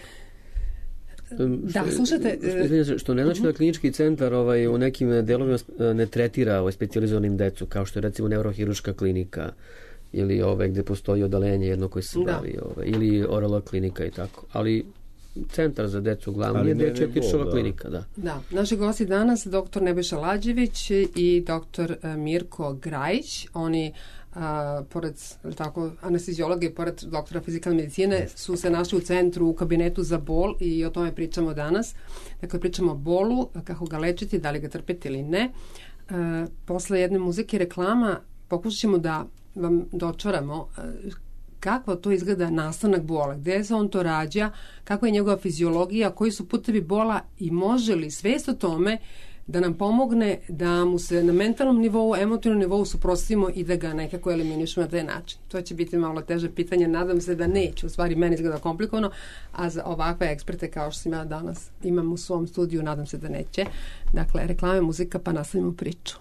Da, slušajte... Što ne znači da klinički centar u nekim delovima ne tretira specijalizovanim decu, kao što je recimo neurohirurška klinika ili gde postoji odalenje jedno koje se bavi, ili orala klinika i tako. Ali centar za decu, glavni je dečja Tiršova klinika. Da, naši gosti danas, dr. Nebojša Lađević i dr. Mirko Grajić, oni pored anesteziologa i pored doktora fizikalne medicine su se našli u centru u kabinetu za bol i o tome pričamo danas. Dakle, pričamo o bolu, kako ga lečiti, da li ga trpeti ili ne. Posle jedne muzike i reklama pokušat ćemo da vam dočaramo kako to izgleda nastanak bola, gde se on to rađa, kako je njegova fiziologija, koji su putevi bola i može li svest o tome da nam pomogne da mu se na mentalnom nivou, emotivnom nivou suprotstavimo i da ga nekako eliminišemo na taj način. To će biti malo teže pitanje, nadam se da neće, u stvari meni izgleda komplikovano, a za ovakve eksperte kao što sam ja danas imam u svom studiju, nadam se da neće. Dakle, reklame, muzika, pa nastavimo priču.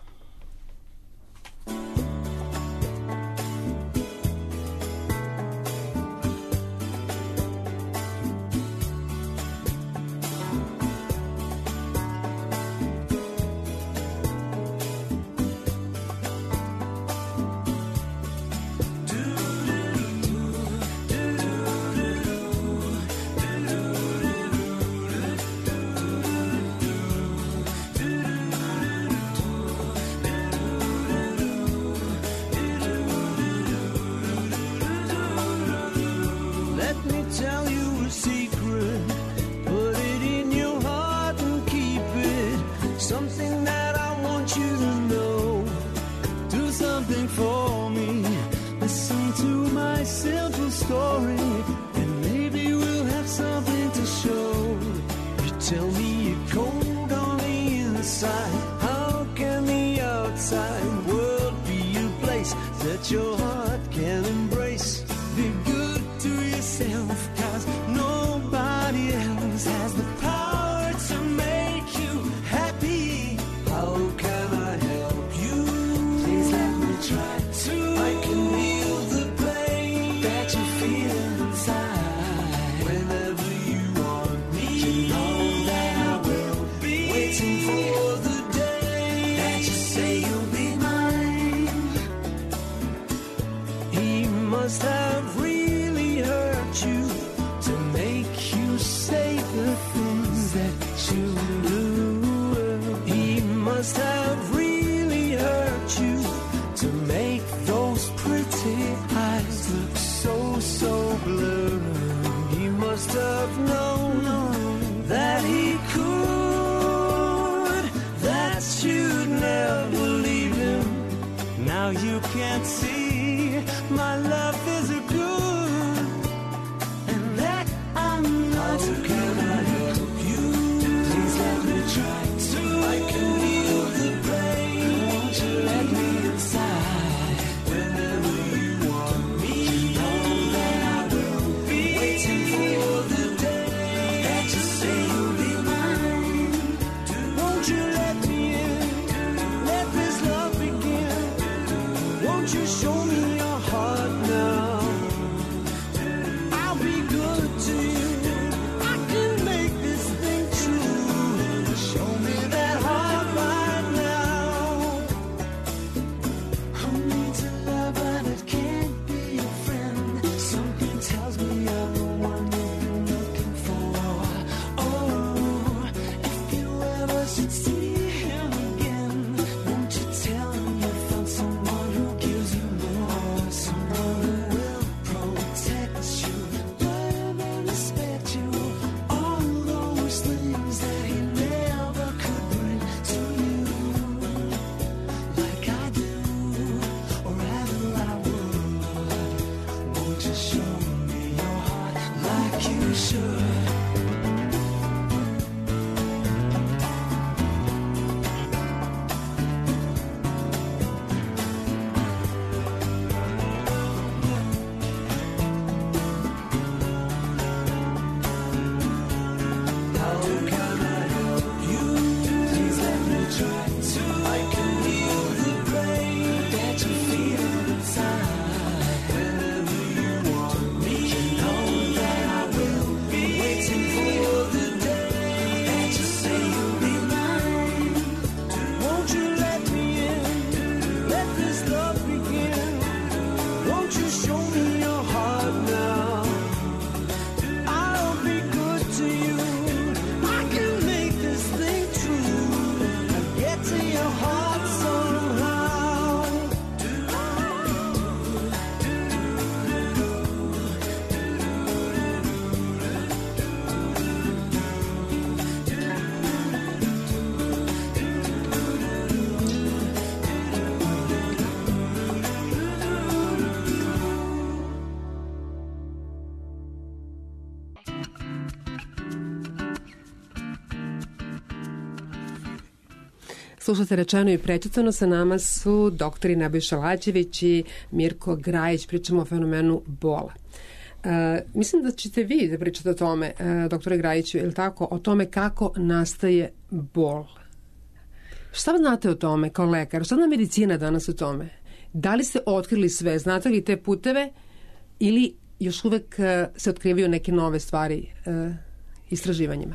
Slušate Rečeno i prećutano, sa nama su doktori Nebojša Lađević i Mirko Grajić, pričamo o fenomenu bola. Mislim da ćete vi da pričate o tome, doktore Grajiću, je li tako, o tome kako nastaje bol. Šta znate o tome kao lekar? Šta zna medicina danas o tome? Da li ste otkrili sve? Znate li te puteve ili još uvek se otkrivaju neke nove stvari istraživanjima?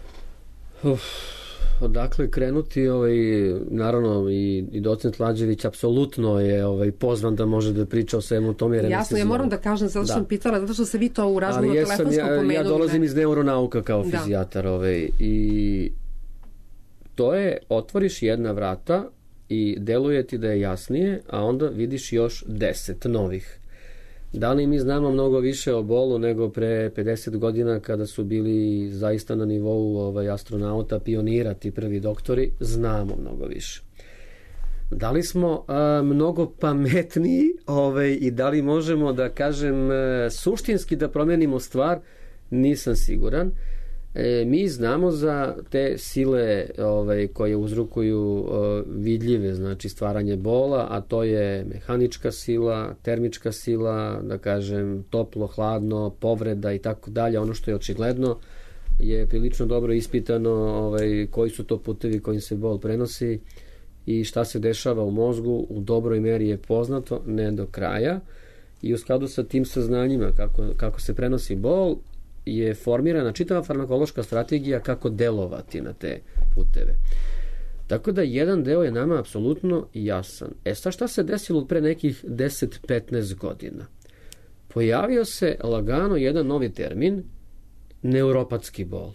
Odakle krenuti, naravno i docent Lađević apsolutno je pozvan da može da priča o svemu tome. Jasno, ja moram da kažem, zato što sam pitala, zato što se vi to u razgovoru telefonskom pomenuli. Ja dolazim iz neuronauka kao fizijatar i to je, otvoriš jedna vrata i deluje ti da je jasnije, a onda vidiš još 10 novih. Da li mi znamo mnogo više o bolu nego pre 50 godina kada su bili zaista na nivou astronauta, pionira, ti prvi doktori? Znamo mnogo više. Da li smo mnogo pametniji i da li možemo da kažem suštinski da promenimo stvar? Nisam siguran. Mi znamo za te sile koje uzrokuju vidljive, znači stvaranje bola, a to je mehanička sila, termička sila, da kažem toplo, hladno, povreda i tako dalje. Ono što je očigledno je prilično dobro ispitano koji su to putevi kojim se bol prenosi i šta se dešava u mozgu. U dobroj meri je poznato, ne do kraja, i u skladu sa tim saznanjima kako se prenosi bol je formirana čitava farmakološka strategija kako delovati na te puteve. Tako da jedan deo je nama apsolutno jasan. Sad šta se desilo pre nekih 10-15 godina? Pojavio se lagano jedan novi termin, neuropatski bol.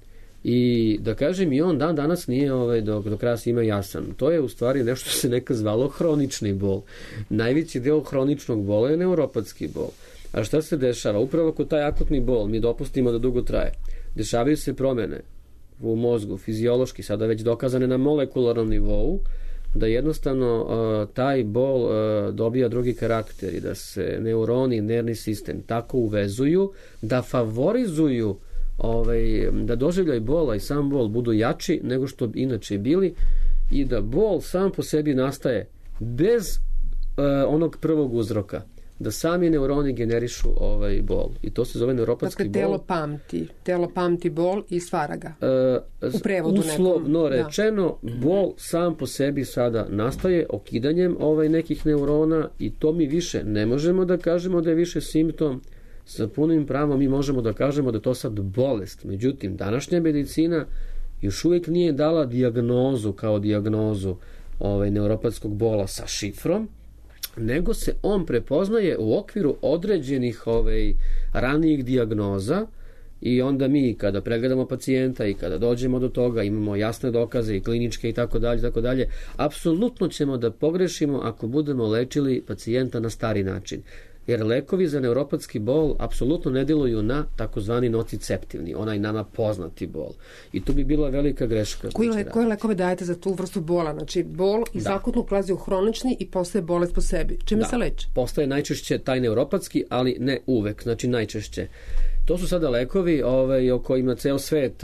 I da kažem, i on dan danas nije do kraja svima jasan. To je u stvari nešto što se nekad zvalo hronični bol. Najveći deo hroničnog bola je neuropatski bol. A šta se dešava? Upravo kod taj akutni bol mi dopustimo da dugo traje. Dešavaju se promene u mozgu, fiziološki, sada već dokazane na molekularnom nivou, da jednostavno taj bol dobija drugi karakter i da se neuroni, nervni sistem tako uvezuju da favorizuju da doživljaj bola i sam bol budu jači nego što bi inače bili i da bol sam po sebi nastaje bez onog prvog uzroka, da sami neuroni generišu bol. I to se zove neuropatski bol. Dakle, telo pamti bol i stvara ga. U prevodu uslovno rečeno, bol sam po sebi sada nastaje okidanjem nekih neurona i to mi više ne možemo da kažemo da je više simptom. Sa punim pravom mi možemo da kažemo da je to sad bolest. Međutim, današnja medicina još uvijek nije dala dijagnozu kao dijagnozu neuropatskog bola sa šifrom, nego se on prepoznaje u okviru određenih ranijih dijagnoza i onda mi kada pregledamo pacijenta i kada dođemo do toga imamo jasne dokaze i kliničke i tako dalje, apsolutno ćemo da pogrešimo ako budemo lečili pacijenta na stari način. Jer lekovi za neuropatski bol apsolutno ne djeluju na takozvani nociceptivni, onaj nama poznati bol. I tu bi bila velika greška. Koje lekove dajete za tu vrstu bola? Znači, bol iz akutnog ulazi u hronični i postaje bolest po sebi. Čime se leči? Postaje najčešće taj neuropatski, ali ne uvek, znači najčešće. To su sada lekovi o kojima ceo svet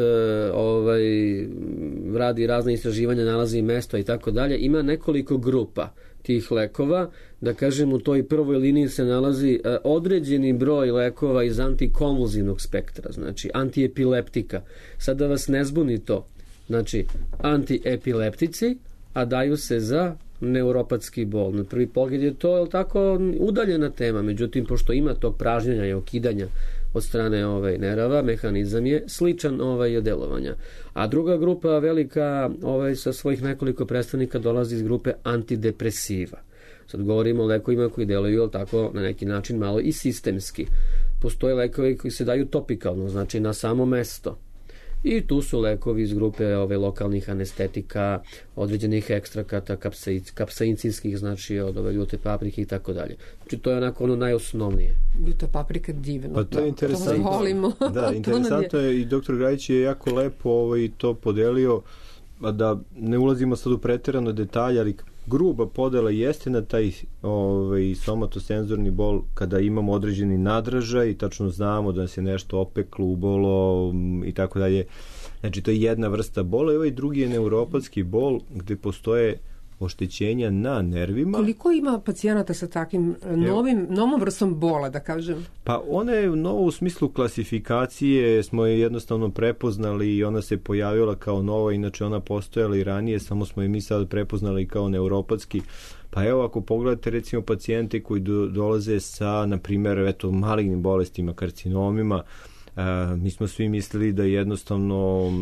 radi razne istraživanja, nalazi mesto i tako dalje. Ima nekoliko grupa tih lekova, da kažem u toj prvoj liniji se nalazi određeni broj lekova iz antikonvulzivnog spektra, znači antiepileptika. Sad da vas ne zbuni to, znači antiepileptici, a daju se za neuropatski bol. Na prvi pogled je to tako udaljena tema, međutim pošto ima tog pražnjenja i okidanja od strane nerava, mehanizam je sličan delovanja. A druga grupa velika sa svojih nekoliko predstavnika dolazi iz grupe antidepresiva. Sad govorimo o lekovima koji deluju tako na neki način malo i sistemski. Postoje lekovi koji se daju topikalno, znači na samo mesto. I tu su lekovi iz grupe lokalnih anestetika, određenih ekstrakata, kapsaincinskih, znači od ljute paprike i tako dalje. Znači to je onako najosnovnije. Ljuta paprika divno. Pa to je interesantno. To volimo. Da, interesantno je i doktor Grajić je jako lepo to podelio, da ne ulazimo sad u preterano detalje, ali gruba podela jeste na taj somatosenzorni bol kada imamo određeni nadražaj i tačno znamo da se nešto opeklo, ubolo i tako dalje. Znači, to je jedna vrsta bola i ovaj drugi je neuropatski bol gde postoje oštećenja na nervima. Koliko ima pacijenata sa takvim novom vrstom bola, da kažem? Pa ona je novo u smislu klasifikacije, smo je jednostavno prepoznali i ona se pojavila kao nova, inače ona postojala i ranije, samo smo je mi sad prepoznali kao neuropatski. Pa evo, ako pogledate recimo pacijente koji dolaze sa, na primjer, malignim bolestima, karcinomima, mi smo svi mislili da jednostavno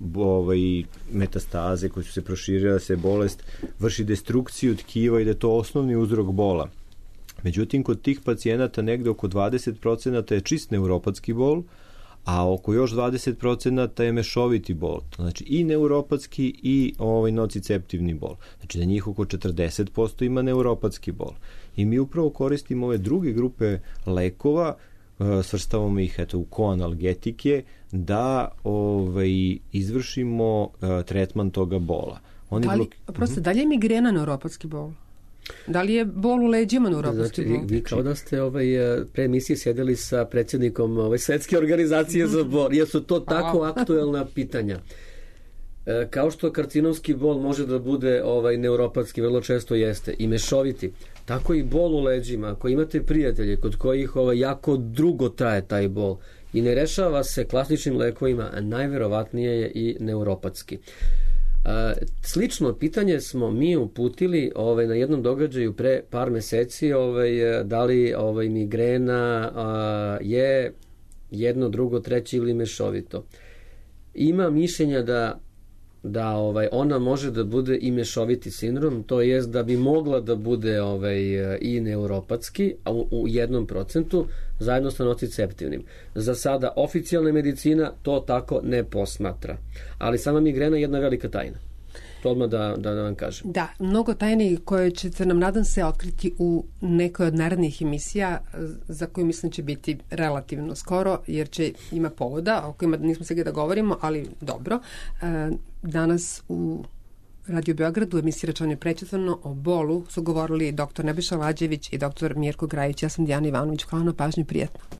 metastaze koje su se proširile, da se bolest vrši destrukciju tkiva i da je to osnovni uzrok bola. Međutim, kod tih pacijenata negde oko 20% je čist neuropatski bol, a oko još 20% je mešoviti bol. Znači i neuropatski i nociceptivni bol. Znači da njih oko 40% ima neuropatski bol. I mi upravo koristimo ove druge grupe lekova, svrstavamo ih u koanalgetike, da izvršimo tretman toga bola. Da li je migrena neuropatski bol? Da li je bol u leđima neuropatski bol? Vi kao da ste pre emisije sjedili sa predsjednikom Svetske organizacije za bol. Jesu to tako aktuelna pitanja? Kao što karcinomski bol može da bude neuropatski, vrlo često jeste, i mešoviti, tako i bol u leđima. Ako imate prijatelje kod kojih jako dugo traje taj bol i ne rešava se klasičnim lekovima, najverovatnije je i neuropatski. Slično pitanje smo mi uputili na jednom događaju pre par meseci, da li migrena je jedno, drugo, treće ili mešovito. Ima mišljenja da ona može da bude i mešoviti sindrom, to jest da bi mogla da bude i neuropatski, a u 1% zajedno sa nociceptivnim. Za sada oficijalna medicina to tako ne posmatra. Ali sama migrena je jedna velika tajna. To odmah da vam kažem. Da, mnogo tajni koje ćete nam, nadam se, otkriti u nekoj od narednih emisija, za koju mislim će biti relativno skoro, jer ima povoda o kojima nismo stigli da govorimo, ali dobro. Danas u Radio Beogradu emisija Rečeno i prećutano o bolu su govorili dr. Nebojša Lađević i dr. Mirko Grajić. Ja sam Dijana Ivanović. Hvala na pažnju, prijatno.